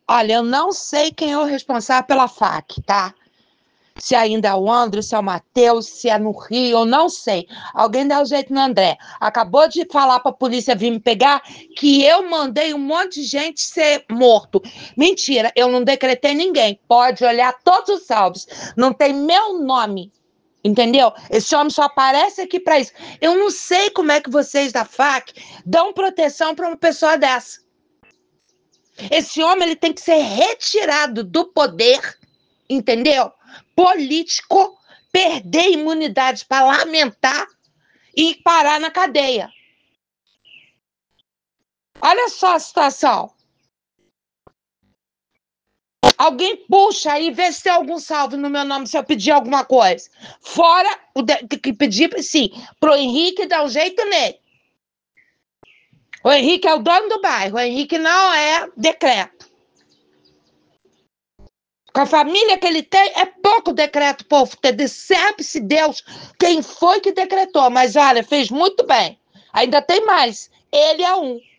Olha, eu não sei quem é o responsável pela FAC, tá? Se ainda é o André, se é o Matheus, se é no Rio, eu não sei. Alguém dá o jeito no André. Acabou de falar para a polícia vir me pegar que eu mandei um monte de gente ser morto. Mentira, eu não decretei ninguém. Pode olhar todos os autos. Não tem meu nome. Entendeu? Esse homem só aparece aqui para isso. Eu não sei como é que vocês da FAC dão proteção para uma pessoa dessa. Esse homem ele tem que ser retirado do poder, entendeu? Político, perder imunidade para lamentar e parar na cadeia. Olha só a situação. Alguém puxa aí, vê se tem algum salve no meu nome, se eu pedir alguma coisa. Fora o que pedir, sim, pro Henrique dar um jeito nele. O Henrique é o dono do bairro, o Henrique não é decreto. Com a família que ele tem, é pouco decreto, povo. Sabe-se Deus quem foi que decretou. Mas olha, fez muito bem. Ainda tem mais. Ele é um.